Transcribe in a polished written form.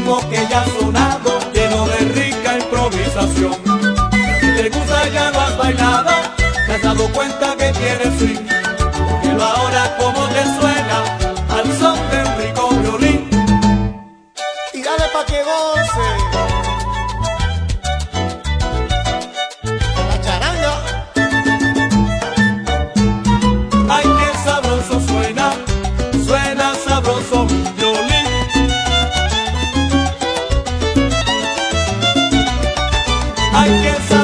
ritmo que ya ha sonado, lleno de rica improvisación. Si te gusta ya lo has bailado, te has dado cuenta que tienes swing. Pero ahora como te suena al son de un rico violín. Y dale pa' que goce la charanga. Ay, qué sabroso suena, suena sabroso un violín. Ay, qué sabroso.